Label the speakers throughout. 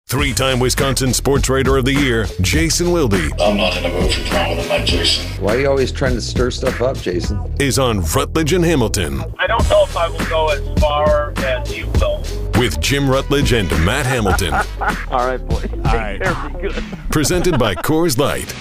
Speaker 1: Three-time Wisconsin Sports Writer of the Year, Jason Wilde.
Speaker 2: I'm not in a mood for drama tonight, Jason.
Speaker 3: Why are you always trying to stir stuff up, Jason?
Speaker 1: Is on Rutledge and Hamilton.
Speaker 4: I don't know if I will go as far as you will.
Speaker 1: With Jim Rutledge and Matt Hamilton.
Speaker 4: All right, boys. Take care. Be good.
Speaker 1: Presented by Coors Light.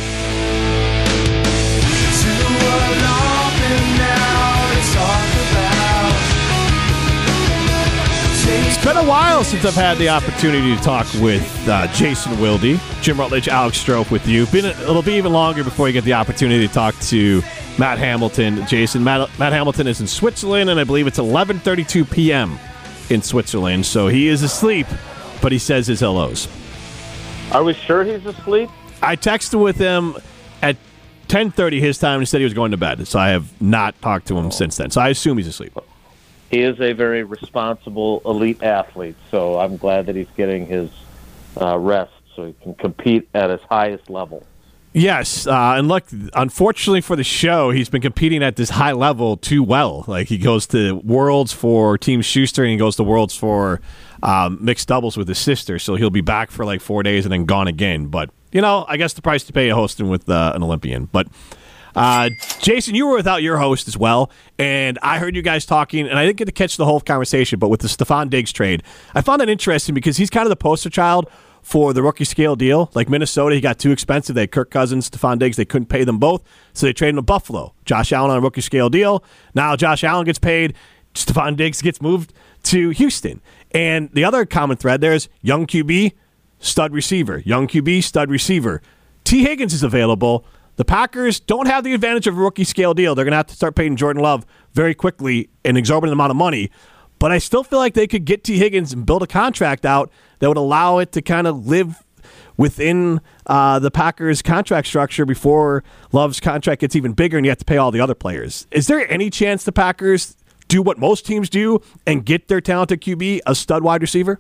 Speaker 5: It's been a while since I've had the opportunity to talk with Jason Wilde. Jim Rutledge, Alex Strofe with you. It'll be even longer before you get the opportunity to talk to Matt Hamilton. Jason, Matt Hamilton is in Switzerland, and I believe it's 11:32 p.m. in Switzerland. So he is asleep, but he says his hellos.
Speaker 4: Are we sure he's asleep?
Speaker 5: I texted with him at 10:30 his time and said he was going to bed. So I have not talked to him since then. So I assume he's asleep.
Speaker 4: He is a very responsible elite athlete, so I'm glad that he's getting his rest so he can compete at his highest level.
Speaker 5: Yes, and look, unfortunately for the show, he's been competing at this high level too well. Like, he goes to Worlds for Team Schuster, and he goes to Worlds for mixed doubles with his sister, so he'll be back for like 4 days and then gone again. But, you know, I guess the price to pay hosting with an Olympian. But Jason, you were without your host as well, and I heard you guys talking, and I didn't get to catch the whole conversation, but with the Stephon Diggs trade, I found it interesting because he's kind of the poster child for the rookie scale deal. Like Minnesota, he got too expensive. They had Kirk Cousins, Stephon Diggs. They couldn't pay them both, so they traded him to Buffalo. Josh Allen on a rookie scale deal. Now Josh Allen gets paid. Stephon Diggs gets moved to Houston. And the other common thread there is young QB, stud receiver. Young QB, stud receiver. T. Higgins is available. The Packers don't have the advantage of a rookie scale deal. They're going to have to start paying Jordan Love very quickly an exorbitant amount of money. But I still feel like they could get T. Higgins and build a contract out that would allow it to kind of live within the Packers' contract structure before Love's contract gets even bigger and you have to pay all the other players. Is there any chance the Packers do what most teams do and get their talented QB a stud wide receiver?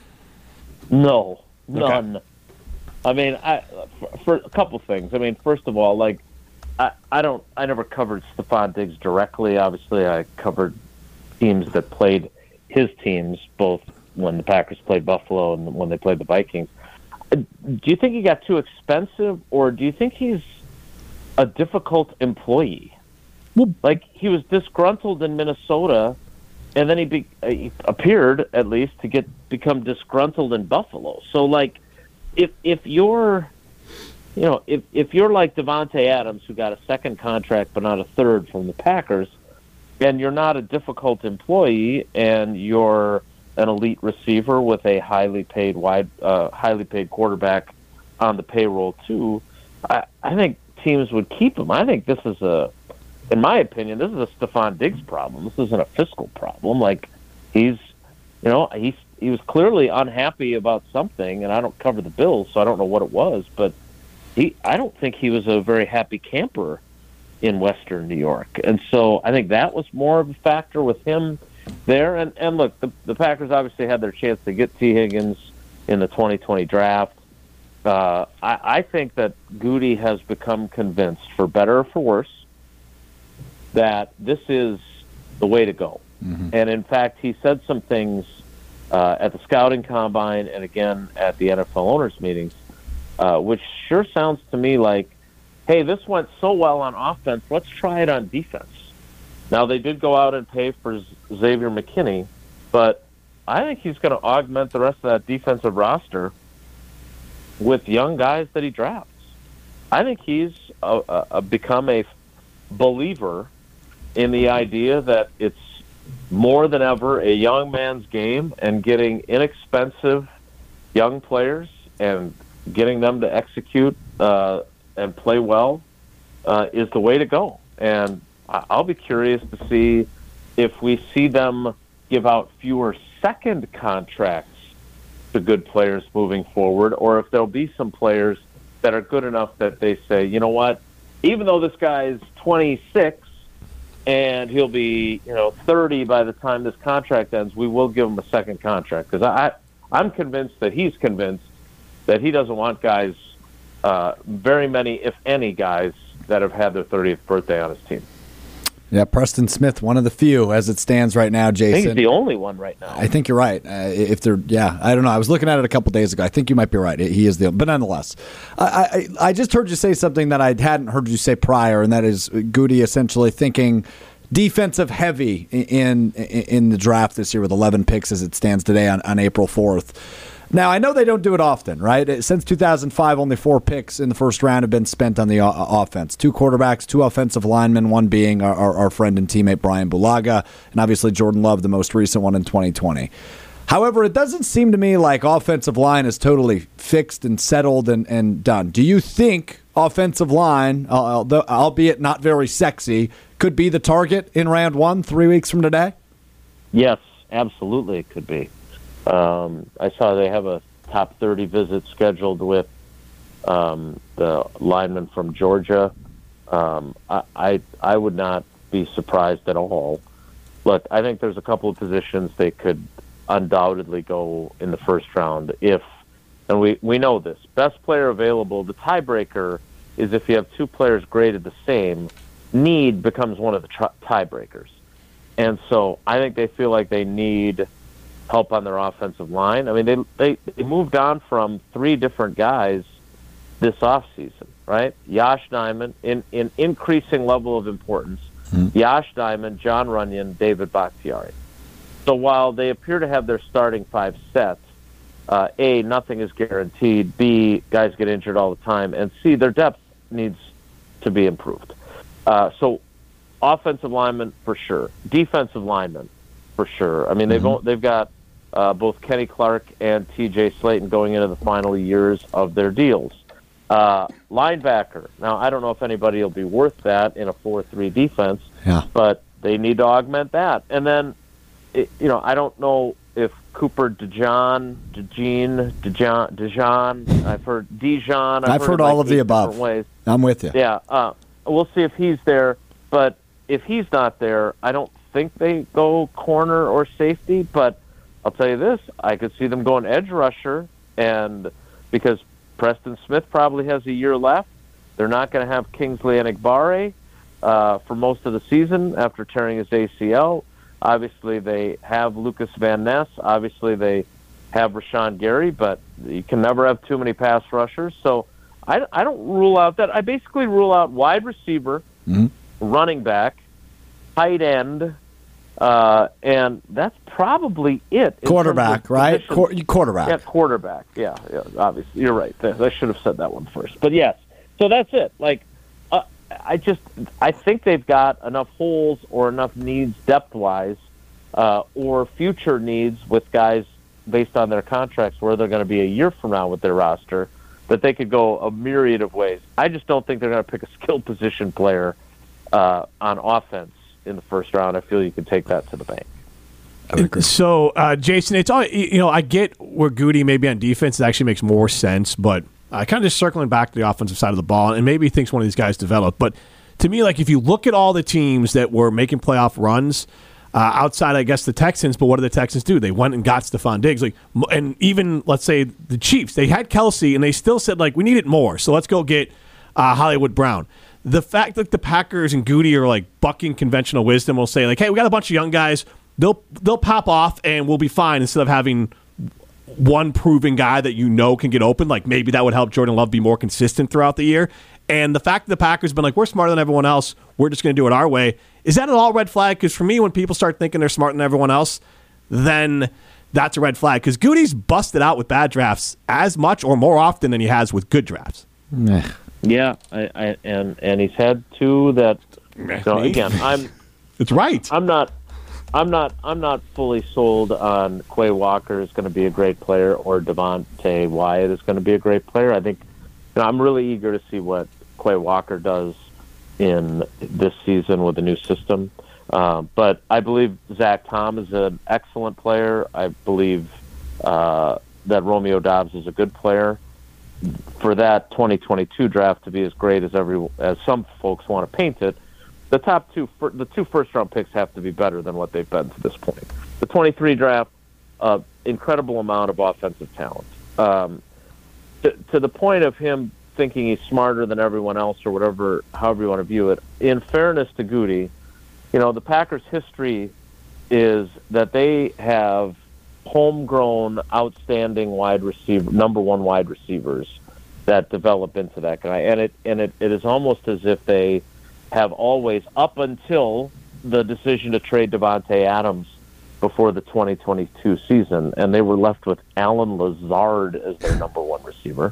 Speaker 4: No, none.
Speaker 5: Okay.
Speaker 4: I mean, for a couple things. I mean, first of all, like, I never covered Stephon Diggs directly. Obviously, I covered teams that played his teams, both when the Packers played Buffalo and when they played the Vikings. Do you think he got too expensive, or do you think he's a difficult employee?
Speaker 5: Well,
Speaker 4: like, he was disgruntled in Minnesota, and then he appeared, at least, to become disgruntled in Buffalo. So, like, if you're like Devontae Adams, who got a second contract but not a third from the Packers, and you're not a difficult employee, and you're an elite receiver with a highly paid quarterback on the payroll too, I think teams would keep him. I think this is in my opinion, this is a Stephon Diggs problem. This isn't a fiscal problem. Like, he was clearly unhappy about something, and I don't cover the Bills, so I don't know what it was, but I don't think he was a very happy camper in Western New York. And so I think that was more of a factor with him there. And look, the Packers obviously had their chance to get T. Higgins in the 2020 draft. I think that Goody has become convinced, for better or for worse, that this is the way to go. Mm-hmm. And in fact, he said some things at the scouting combine and again at the NFL owners meetings, which sure sounds to me like, hey, this went so well on offense, let's try it on defense. Now, they did go out and pay for Xavier McKinney, but I think he's going to augment the rest of that defensive roster with young guys that he drafts. I think he's become a believer in the idea that it's more than ever a young man's game, and getting inexpensive young players and getting them to execute and play well is the way to go. And I'll be curious to see if we see them give out fewer second contracts to good players moving forward, or if there'll be some players that are good enough that they say, you know what, even though this guy's 26 and he'll be 30 by the time this contract ends, we will give him a second contract. Because I'm convinced that he's convinced that he doesn't want guys, very many, if any, guys that have had their 30th birthday on his team.
Speaker 6: Yeah, Preston Smith, one of the few as it stands right now, Jason.
Speaker 4: I think he's the only one right now.
Speaker 6: I think you're right. If they're, I don't know. I was looking at it a couple days ago. I think you might be right. He is but nonetheless, I just heard you say something that I hadn't heard you say prior, and that is Goody essentially thinking defensive heavy in the draft this year with 11 picks as it stands today on April 4th. Now, I know they don't do it often, right? Since 2005, only 4 picks in the first round have been spent on the offense. 2 quarterbacks, 2 offensive linemen, one being our friend and teammate Brian Bulaga, and obviously Jordan Love, the most recent one in 2020. However, it doesn't seem to me like offensive line is totally fixed and settled and done. Do you think offensive line, albeit not very sexy, could be the target in round 1 3 weeks from today?
Speaker 4: Yes, absolutely it could be. I saw they have a top 30 visit scheduled with the lineman from Georgia. I would not be surprised at all. Look, I think there's a couple of positions they could undoubtedly go in the first round and we know this. Best player available, the tiebreaker is if you have 2 players graded the same, need becomes one of the tiebreakers. And so I think they feel like they need help on their offensive line. I mean, they moved on from 3 different guys this offseason, right? Yash Diamond, in increasing level of importance, Yash Diamond, John Runyon, David Bakhtiari. So while they appear to have their starting 5 set, A, nothing is guaranteed, B, guys get injured all the time, and C, their depth needs to be improved. So offensive linemen, for sure. Defensive linemen, for sure. I mean, they've got both Kenny Clark and T.J. Slayton going into the final years of their deals. Linebacker. Now, I don't know if anybody will be worth that in a 4-3 defense, but they need to augment that. And then, I don't know if Cooper Dijon, I've heard
Speaker 6: all
Speaker 4: like
Speaker 6: of the above.
Speaker 4: Ways.
Speaker 6: I'm with you.
Speaker 4: Yeah, we'll see if he's there. But if he's not there, I don't think they go corner or safety, but I'll tell you this, I could see them going edge rusher, and because Preston Smith probably has a year left, they're not going to have Kingsley Enagbare for most of the season after tearing his ACL. Obviously, they have Lucas Van Ness. Obviously, they have Rashawn Gary, but you can never have too many pass rushers. So I don't rule out that. I basically rule out wide receiver, running back, tight end, and that's probably it.
Speaker 6: Quarterback, right? Quarterback.
Speaker 4: Yeah, quarterback. Yeah, obviously. You're right. I should have said that one first. But yes, so that's it. Like, I think they've got enough holes or enough needs depth-wise or future needs with guys based on their contracts where they're going to be a year from now with their roster that they could go a myriad of ways. I just don't think they're going to pick a skill position player on offense in the first round. I feel you can take that to the bank.
Speaker 5: So, Jason, it's all, I get where Goody maybe on defense it actually makes more sense, but kind of just circling back to the offensive side of the ball, and maybe he thinks one of these guys developed. But to me, like if you look at all the teams that were making playoff runs outside, I guess, the Texans, but what did the Texans do? They went and got Stephon Diggs. And even, let's say, the Chiefs, they had Kelsey, and they still said, we needed more, so let's go get Hollywood Brown. The fact that the Packers and Goody are, bucking conventional wisdom will say, hey, we got a bunch of young guys, they'll pop off, and we'll be fine, instead of having one proven guy that can get open. Maybe that would help Jordan Love be more consistent throughout the year. And the fact that the Packers have been we're smarter than everyone else, we're just going to do it our way, is that an all red flag? Because for me, when people start thinking they're smarter than everyone else, then that's a red flag. Because Goody's busted out with bad drafts as much or more often than he has with good drafts.
Speaker 4: Yeah, and he's had 2 that. So again,
Speaker 5: It's right.
Speaker 4: I'm not fully sold on Quay Walker is going to be a great player or Devontae Wyatt is going to be a great player. I think I'm really eager to see what Quay Walker does in this season with the new system. But I believe Zach Tom is an excellent player. I believe that Romeo Doubs is a good player. For that 2022 draft to be as great as some folks want to paint it, the two first-round picks have to be better than what they've been to this point. The 23 draft, incredible amount of offensive talent. To the point of him thinking he's smarter than everyone else or however you want to view it, in fairness to Goody, the Packers' history is that they have homegrown, outstanding number one wide receivers that develop into that guy, and it is almost as if they have always, up until the decision to trade Davante Adams before the 2022 season, and they were left with Alan Lazard as their number one receiver.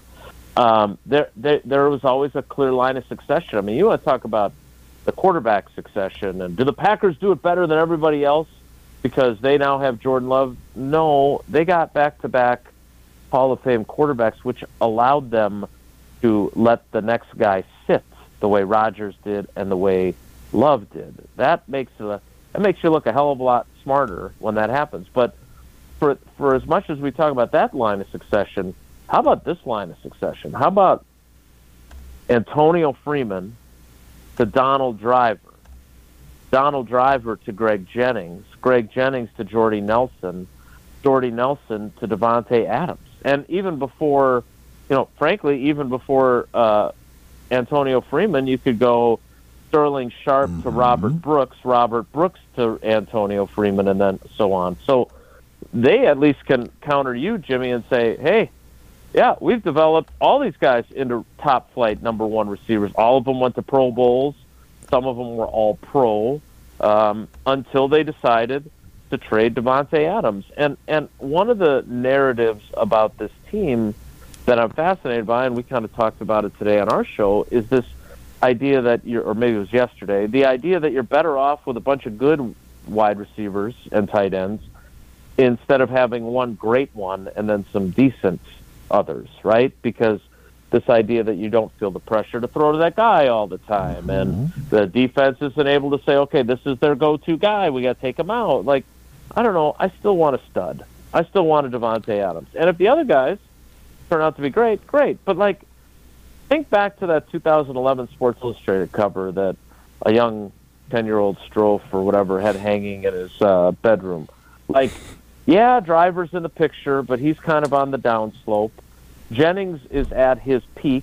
Speaker 4: There was always a clear line of succession. I mean, you want to talk about the quarterback succession, and do the Packers do it better than everybody else because they now have Jordan Love? No, they got back-to-back Hall of Fame quarterbacks, which allowed them to let the next guy sit the way Rodgers did and the way Love did. That makes you look a hell of a lot smarter when that happens. But for as much as we talk about that line of succession, how about this line of succession? How about Antonio Freeman to Donald Driver, Donald Driver to Greg Jennings to Jordy Nelson to Davante Adams. And even before, frankly, even before Antonio Freeman, you could go Sterling Sharp to Robert Brooks to Antonio Freeman, and then so on. So they at least can counter you, Jimmy, and say, hey, yeah, we've developed all these guys into top flight number one receivers. All of them went to Pro Bowls. Some of them were all pro until they decided to trade Davante Adams. And one of the narratives about this team that I'm fascinated by, and we kind of talked about it today on our show, is this idea that or maybe it was yesterday, the idea that you're better off with a bunch of good wide receivers and tight ends instead of having one great one and then some decent others, right? Because this idea that you don't feel the pressure to throw to that guy all the time, and the defense isn't able to say, okay, this is their go-to guy, we got to take him out. Like, I don't know, I still want a stud. I still want a Davante Adams. And if the other guys turn out to be great. But, like, think back to that 2011 Sports Illustrated cover that a young 10-year-old Strofe or whatever had hanging in his bedroom. Like, yeah, Driver's in the picture, but he's kind of on the downslope. Jennings is at his peak,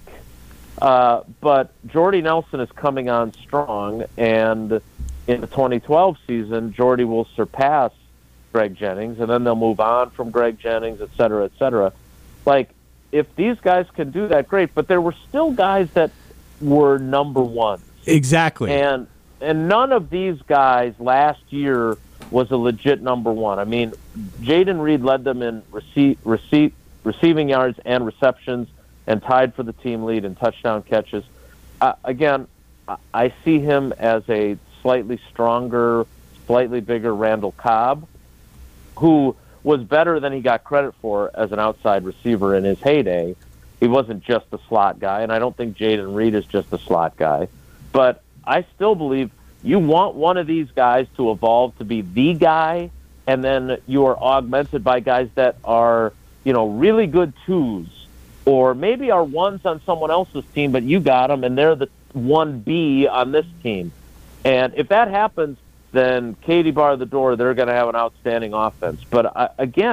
Speaker 4: but Jordy Nelson is coming on strong, and in the 2012 season, Jordy will surpass Greg Jennings, and then they'll move on from Greg Jennings, et cetera, et cetera. Like, if these guys can do that, great, but there were still guys that were number one.
Speaker 5: Exactly.
Speaker 4: And none of these guys last year was a legit number one. I mean, Jayden Reed led them in receiving yards and receptions and tied for the team lead in touchdown catches. Again, I see him as a slightly stronger, slightly bigger Randall Cobb, who was better than he got credit for as an outside receiver in his heyday. He wasn't just a slot guy, and I don't think Jayden Reed is just a slot guy. But I still believe you want one of these guys to evolve to be the guy, and then you are augmented by guys that are, really good twos, or maybe are ones on someone else's team, but you got them, and they're the 1B on this team. And if that happens, then Katie bar the door, they're going to have an outstanding offense. But I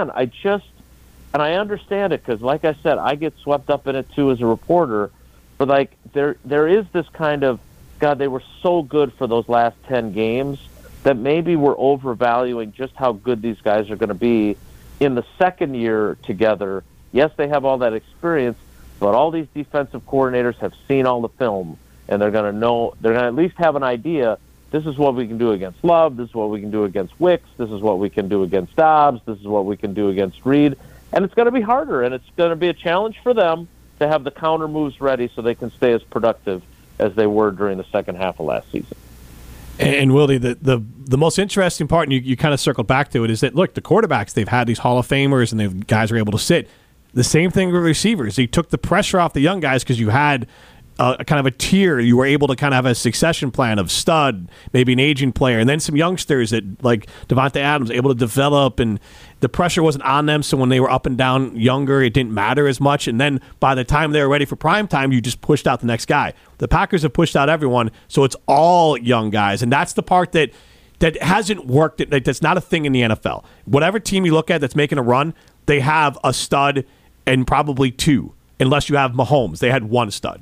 Speaker 4: understand it because, like I said, I get swept up in it too as a reporter. But like there is this kind of, God, they were so good for those last 10 games that maybe we're overvaluing just how good these guys are going to be in the second year together. Yes, they have all that experience, but all these defensive coordinators have seen all the film, and they're going to at least have an idea. This is what we can do against Love. This is what we can do against Wicks. This is what we can do against Dobbs. This is what we can do against Reed. And it's going to be harder, and it's going to be a challenge for them to have the counter moves ready so they can stay as productive as they were during the second half of last season.
Speaker 5: And Willie, the most interesting part, and you kind of circled back to it, is that, look, the quarterbacks, they've had these Hall of Famers, and the guys are able to sit. The same thing with receivers. They took the pressure off the young guys because you had kind of a tier. You were able to kind of have a succession plan of stud, maybe an aging player, and then some youngsters that, like Davante Adams, able to develop, and the pressure wasn't on them, so when they were up and down younger, it didn't matter as much, and then by the time they were ready for prime time, you just pushed out the next guy. The Packers have pushed out everyone, so it's all young guys, and that's the part that hasn't worked. That's not a thing in the NFL. Whatever team you look at that's making a run, they have a stud and probably two, unless you have Mahomes. They had one stud.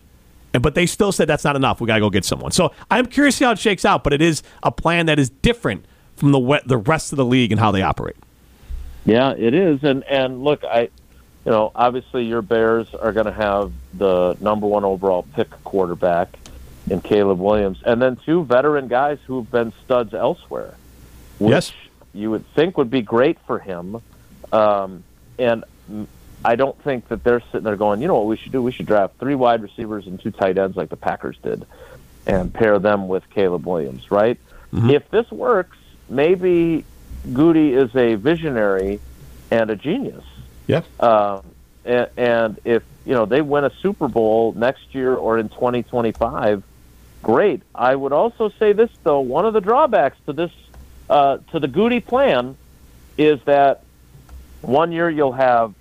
Speaker 5: But they still said that's not enough. We got to go get someone. So I'm curious to see how it shakes out, but it is a plan that is different from the rest of the league and how they operate.
Speaker 4: Yeah, it is. And look, obviously your Bears are going to have the number 1 overall pick quarterback in Caleb Williams, and then 2 veteran guys who've been studs elsewhere, which you would think would be great for him. And I don't think that they're sitting there going, you know what we should do? We should draft 3 wide receivers and 2 tight ends like the Packers did and pair them with Caleb Williams, right? Mm-hmm. If this works, maybe Goody is a visionary and a genius.
Speaker 5: Yeah.
Speaker 4: And if, they win a Super Bowl next year or in 2025, great. I would also say this, though. One of the drawbacks to this, to the Goody plan is that one year you'll have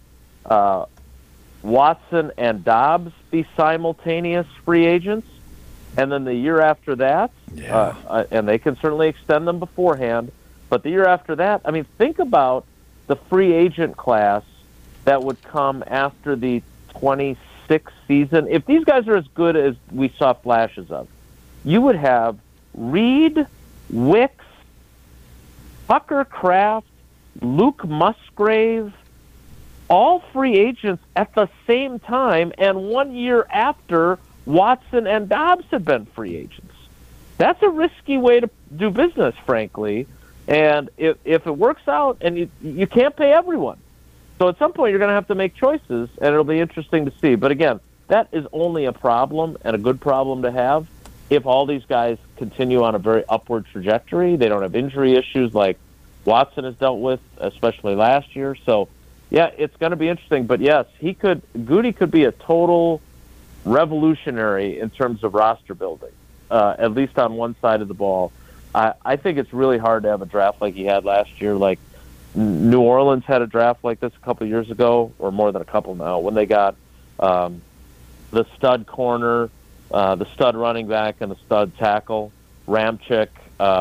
Speaker 4: Watson and Dobbs be simultaneous free agents, and then the year after that, and they can certainly extend them beforehand, but the year after that, I mean, think about the free agent class that would come after the 26 season. If these guys are as good as we saw flashes of, you would have Reed, Wicks, Tucker Kraft, Luke Musgrave, all free agents at the same time, and 1 year after Watson and Dobbs have been free agents. That's a risky way to do business, frankly. And if it works out, and you can't pay everyone. So at some point you're going to have to make choices, and it'll be interesting to see. But again, that is only a problem, and a good problem to have, if all these guys continue on a very upward trajectory. They don't have injury issues like Watson has dealt with, especially last year. So, yeah, it's going to be interesting. But, yes, Goody could be a total revolutionary in terms of roster building, at least on one side of the ball. I think it's really hard to have a draft like he had last year. Like New Orleans had a draft like this a couple of years ago, or more than a couple now, when they got the stud corner, the stud running back, and the stud tackle, Ramczyk,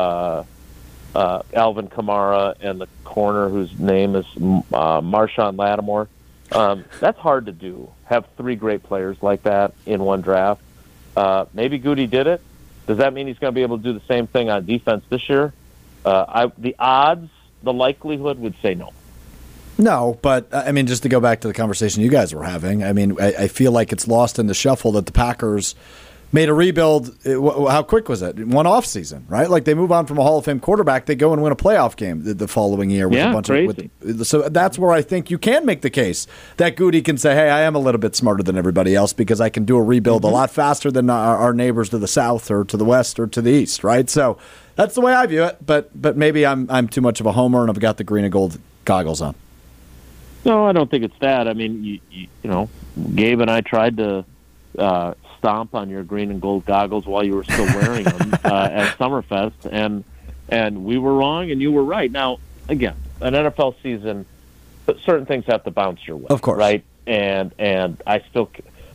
Speaker 4: Alvin Kamara, and the corner whose name is Marshawn Lattimore. That's hard to do, have 3 great players like that in one draft. Maybe Goody did it. Does that mean he's going to be able to do the same thing on defense this year? The likelihood would say no.
Speaker 6: No, but, I mean, just to go back to the conversation you guys were having, I mean, I feel like it's lost in the shuffle that the Packers made a rebuild. How quick was it? One off season, right? Like they move on from a Hall of Fame quarterback, they go and win a playoff game the following year with a bunch
Speaker 4: crazy.
Speaker 6: So that's where I think you can make the case that Goody can say, "Hey, I am a little bit smarter than everybody else because I can do a rebuild a lot faster than our neighbors to the south or to the west or to the east." Right? So that's the way I view it. But maybe I'm too much of a homer and I've got the green and gold goggles on.
Speaker 4: No, I don't think it's that. I mean, you know, Gabe and I tried to stomp on your green and gold goggles while you were still wearing them at Summerfest, and we were wrong and you were right. Now, again, an NFL season, certain things have to bounce your way,
Speaker 6: of course,
Speaker 4: right? And the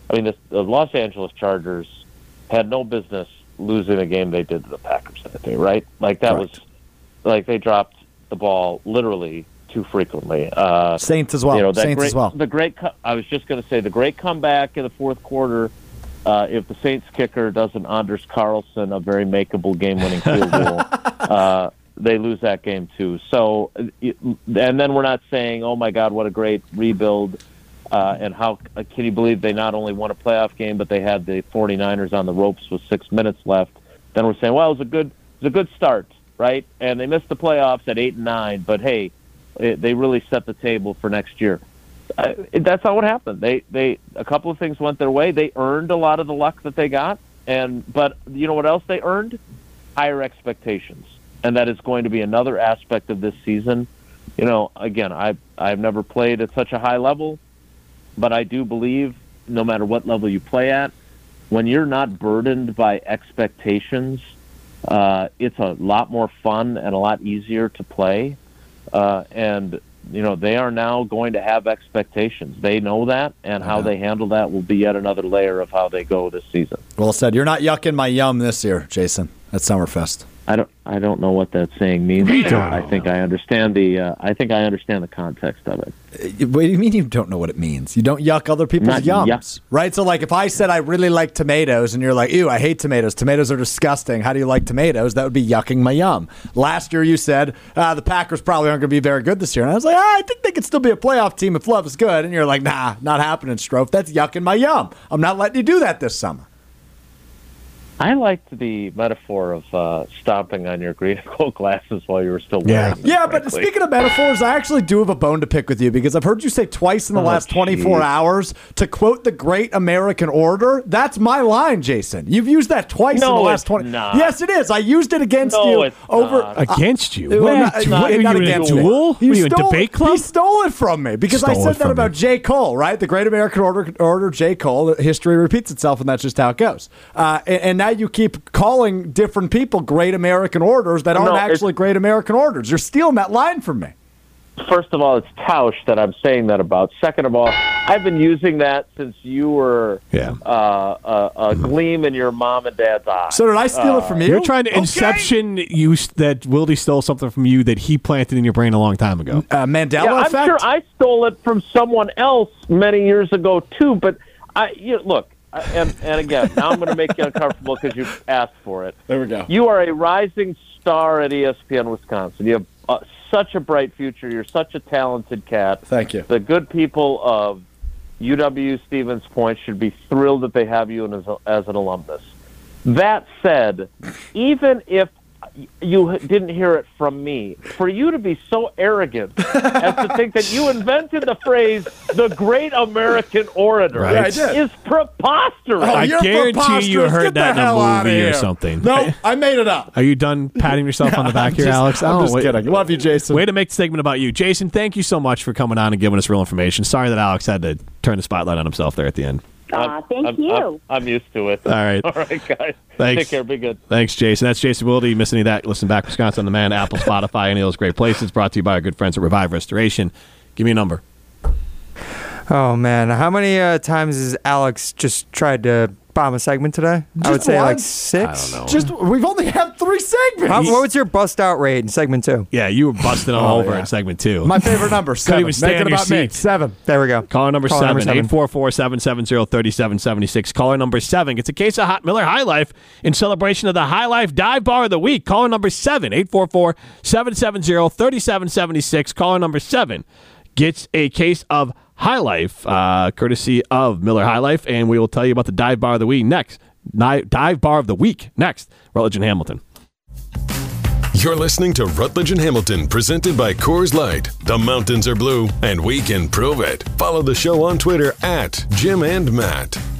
Speaker 4: Los Angeles Chargers had no business losing a game they did to the Packers that day, right? Like that
Speaker 6: Correct.
Speaker 4: was like they dropped the ball literally too frequently.
Speaker 6: Saints as well.
Speaker 4: You know,
Speaker 6: Saints as well.
Speaker 4: I was just going to say the great comeback in the fourth quarter. If the Saints kicker doesn't Anders Carlson a very makeable game-winning field goal, they lose that game too. So, and then we're not saying, "Oh my God, what a great rebuild!" And how can you believe they not only won a playoff game, but they had the 49ers on the ropes with 6 minutes left? Then we're saying, "Well, it was a good start, right?" And they missed the playoffs at 8 and 9, but hey, they really set the table for next year. That's not what happened. They a couple of things went their way. They earned a lot of the luck that they got, but you know what else they earned? Higher expectations, and that is going to be another aspect of this season. You know, again, I've never played at such a high level, but I do believe no matter what level you play at, when you're not burdened by expectations, it's a lot more fun and a lot easier to play. And you know, they are now going to have expectations. They know that, and how they handle that will be yet another layer of how they go this season.
Speaker 6: Well said. You're not yucking my yum this year, Jason, at Summerfest.
Speaker 4: I don't know what that saying means. I think I understand the context of it.
Speaker 6: What do you mean you don't know what it means? You don't yuck other people's yums, right? So, like, if I said I really like tomatoes and you're like, ew, I hate tomatoes. Tomatoes are disgusting. How do you like tomatoes? That would be yucking my yum. Last year you said the Packers probably aren't going to be very good this year. And I was like, I think they could still be a playoff team if Love is good. And you're like, nah, not happening, Strofe. That's yucking my yum. I'm not letting you do that this summer.
Speaker 4: I liked the metaphor of stomping on your green and gold glasses while you were still wearing them.
Speaker 6: Yeah, but speaking of metaphors, I actually do have a bone to pick with you because I've heard you say twice in the last 24 hours to quote the Great American Order. That's my line, Jason. You've used that twice in the last 20.
Speaker 4: Not.
Speaker 6: Yes, it is. I used it against you
Speaker 5: against you.
Speaker 6: Not against
Speaker 5: you.
Speaker 6: Duel?
Speaker 5: Were you in debate club?
Speaker 6: He stole it from me because I said that about J. Cole, right? The Great American Order, J. Cole. History repeats itself, and that's just how it goes. And now you keep calling different people Great American Orders that aren't actually Great American Orders. You're stealing that line from me.
Speaker 4: First of all, it's Tausch that I'm saying that about. Second of all, I've been using that since you were a gleam in your mom and dad's eye.
Speaker 6: So did I steal it from you?
Speaker 5: You're trying to inception use that Wildy stole something from you that he planted in your brain a long time ago.
Speaker 6: Mandela effect?
Speaker 4: I'm sure I stole it from someone else many years ago, too. But, look, and again, now I'm going to make you uncomfortable because you asked for it.
Speaker 6: There we go.
Speaker 4: You are a rising star at ESPN Wisconsin. You have such a bright future. You're such a talented cat.
Speaker 6: Thank you.
Speaker 4: The good people of UW Stevens Point should be thrilled that they have you as an alumnus. That said, even if you didn't hear it from me, for you to be so arrogant as to think that you invented the phrase "the Great American Orator" is preposterous.
Speaker 5: I guarantee you heard that in a movie or something.
Speaker 6: No, I made it up.
Speaker 5: Are you done patting yourself on the back here, Alex?
Speaker 6: I'm just kidding. Love you, Jason.
Speaker 5: Way to make the segment about you. Jason, thank you so much for coming on and giving us real information. Sorry that Alex had to turn the spotlight on himself there at the end.
Speaker 7: Thank you.
Speaker 4: I'm used to it.
Speaker 5: All right.
Speaker 4: All right, guys.
Speaker 5: Thanks.
Speaker 4: Take care. Be good.
Speaker 5: Thanks, Jason. That's Jason Wilde. You miss any of that? Listen back, Wisconsin on Demand, Apple, Spotify, any of those great places. Brought to you by our good friends at Revive Restoration. Give me a number.
Speaker 8: Oh, man. How many times has Alex just tried to bomb a segment today? I would say like 6.
Speaker 5: I don't know.
Speaker 6: We've only had 3 segments.
Speaker 8: What was your bust out rate in segment 2?
Speaker 5: Yeah, you were busting all over in segment 2.
Speaker 6: My favorite number, 7.
Speaker 5: Couldn't even stay on your seat.
Speaker 6: 7.
Speaker 8: There we go.
Speaker 5: Caller number 7, 844-770-3776. Caller number 7 gets a case of Hot Miller High Life in celebration of the High Life Dive Bar of the Week. Caller number 7, 844-770-3776. Caller number 7 gets a case of High Life, courtesy of Miller High Life, and we will tell you about the Dive Bar of the Week next. Dive Bar of the Week next. Rutledge and Hamilton.
Speaker 1: You're listening to Rutledge and Hamilton, presented by Coors Light. The mountains are blue, and we can prove it. Follow the show on Twitter at Jim and Matt.